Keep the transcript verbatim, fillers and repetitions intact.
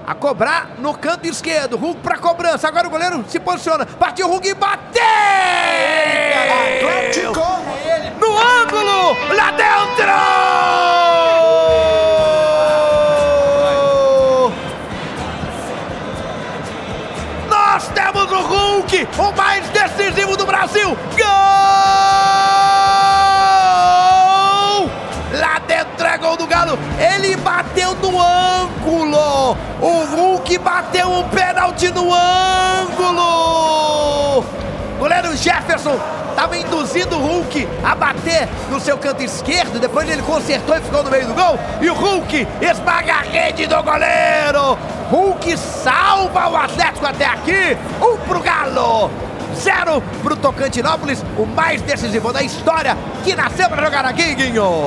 A cobrar no canto esquerdo. Hulk pra cobrança. Agora o goleiro se posiciona. Partiu o Hulk e bateu! Atlético! No ângulo! Lá dentro! Nós temos o Hulk, o mais decisivo do Brasil. Gol! Lá dentro é gol do Galo. Ele bateu no ângulo. O Hulk bateu um pênalti no ângulo. Goleiro Jefferson estava induzindo o Hulk a bater no seu canto esquerdo. Depois ele consertou e ficou no meio do gol. E o Hulk esmaga a rede do goleiro. Hulk salva o Atlético até aqui. Um pro Galo, zero pro Tocantinópolis, o mais decisivo da história que nasceu para jogar aqui, Guinho.